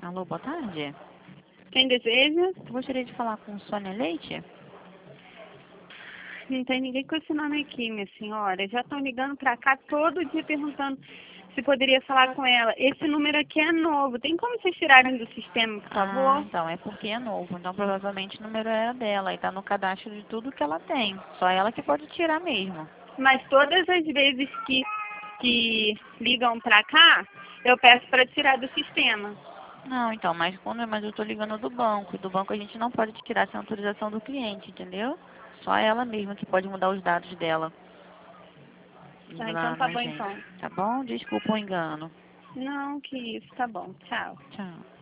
Alô, boa tarde. Quem deseja? Gostaria de falar com Sônia Leite? Não tem ninguém com esse nome aqui, minha senhora. Já estão ligando pra cá todo dia perguntando se poderia falar com ela. Esse número aqui é novo. Tem como vocês tirarem do sistema, por favor? Então, é porque é novo. Então, provavelmente o número é dela e tá no cadastro de tudo que ela tem. Só ela que pode tirar mesmo. Mas todas as vezes que ligam pra cá, eu peço para tirar do sistema. Não, então, mas eu tô ligando do banco. E do banco a gente não pode tirar sem autorização do cliente, entendeu? Só ela mesma que pode mudar os dados dela. Ah, Lá então tá na bom gente. então. Tá bom? Desculpa o engano. Não, que isso. Tá bom. Tchau. Tchau.